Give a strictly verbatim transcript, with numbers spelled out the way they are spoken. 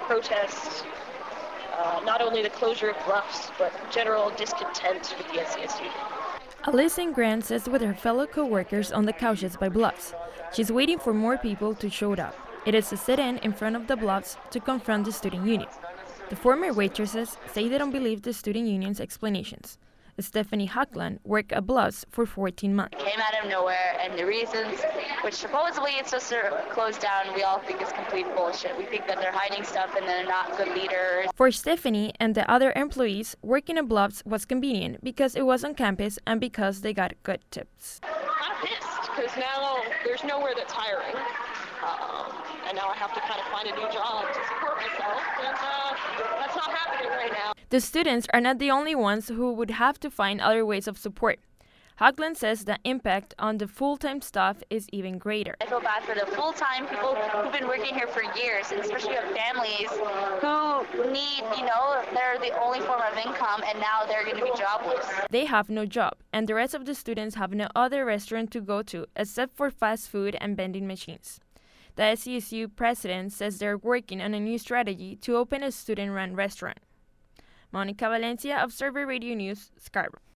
protest uh, not only the closure of Bluffs, but general discontent with the N C S U. Alyssa Grant sits with her fellow co-workers on the couches by Bluffs. She's waiting for more people to show up. It is a sit-in in front of the Bluffs to confront the student union. The former waitresses say they don't believe the student union's explanations. Stephanie Hockland worked at Bluffs for fourteen months. It came out of nowhere, and the reasons, which supposedly it's just to close down, we all think is complete bullshit. We think that they're hiding stuff and they're not good leaders. For Stephanie and the other employees, working at Bluffs was convenient because it was on campus and because they got good tips. I'm pissed because now there's nowhere that's hiring. Um, and now I have to kind of find a new job to support myself, and uh, that's not happening right now. The students are not the only ones who would have to find other ways of support. Hoagland says the impact on the full-time staff is even greater. I feel bad for the full-time people who've been working here for years, and especially have families who need, you know, they're the only form of income, and now they're going to be jobless. They have no job, and the rest of the students have no other restaurant to go to except for fast food and vending machines. The S C S U president says they're working on a new strategy to open a student-run restaurant. Monica Valencia, Observer Radio News, Scarborough.